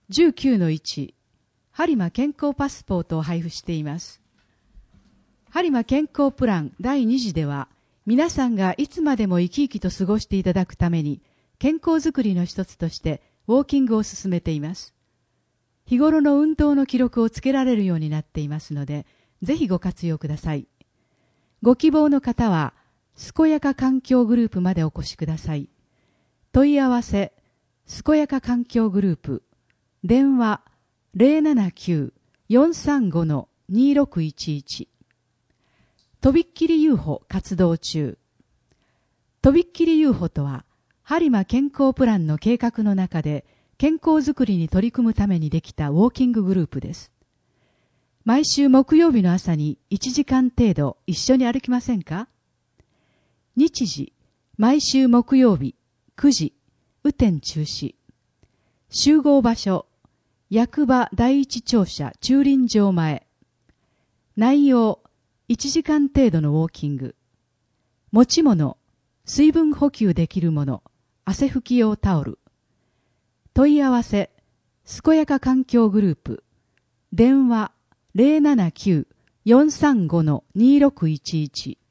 19-1 ハリマ健康パスポートを配布しています。ハリマ健康プラン第2次では、皆さんがいつまでも生き生きと過ごしていただくために、健康づくりの一つとしてウォーキングを進めています。日頃の運動の記録をつけられるようになっていますので、ぜひご活用ください。ご希望の方は、健やか環境グループまでお越しください。問い合わせ、健やか環境グループ、電話 079-435-2611。とびっきりUFO活動中。とびっきりUFOとは、ハリマ健康プランの計画の中で、健康づくりに取り組むためにできたウォーキンググループです。毎週木曜日の朝に1時間程度一緒に歩きませんか？日時、毎週木曜日9時、雨天中止。集合場所、役場第一庁舎駐輪場前。内容、1時間程度のウォーキング。持ち物、水分補給できるもの、汗拭き用タオル。問い合わせ、健やか環境グループ、電話 079-435-2611